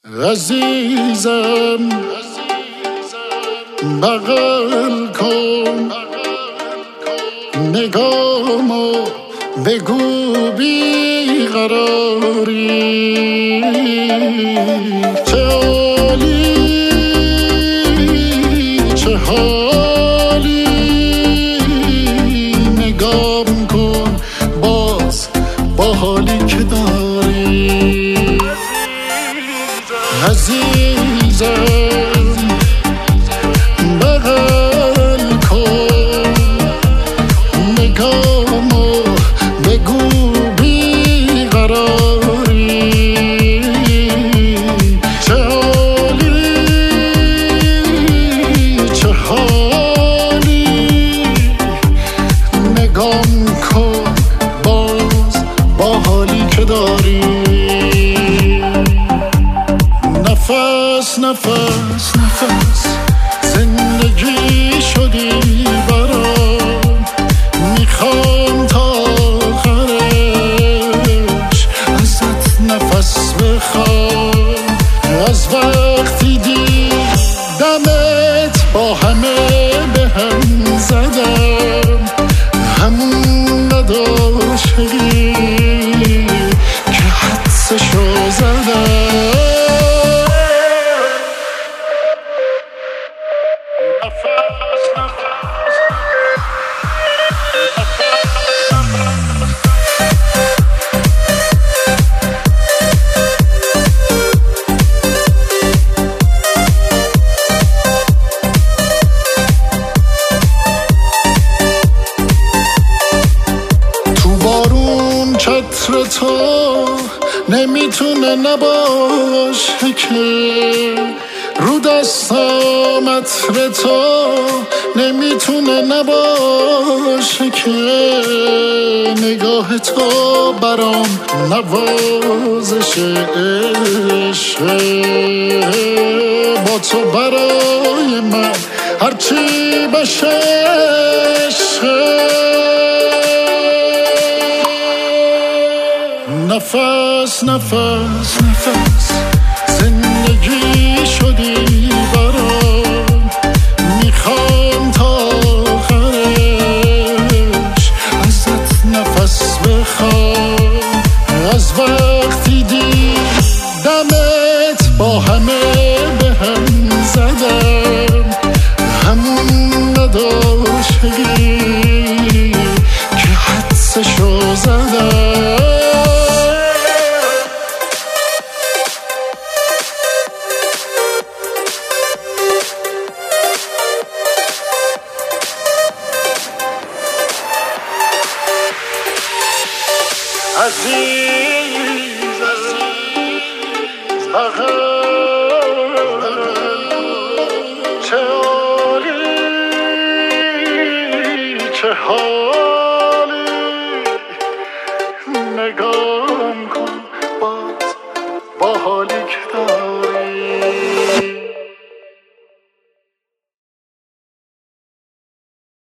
عزیزم بغل کن نگامو بگو بیقراری چه عالی چه حالی نگام کن باز با حالی که داری عزیزم بغل کن نگامو بگو بیقراری چه عالی چه حالی نگام کن باز با حالی که داری نفس نفس نفس زندگی شدی برام میخوام تا آخرش ازت نفس بخوام از وقتی دیدمت با همه به هم زدم همون نداشتی که حدسشو زدم چتر تو نمیتونه نباشه که رو دستم عطر تو نمیتونه نباشه که نگاه تو برام نوازش عشقه با تو برای من هرچی بشه عشقه نفس نفس نفس زندگی شدی برام میخوام تا آخرش ازت نفس بخوام از وقتی دیدمت با همه به هم زدم همون نداشتی که حدسشو زدم عزیز چه عالی چه حالی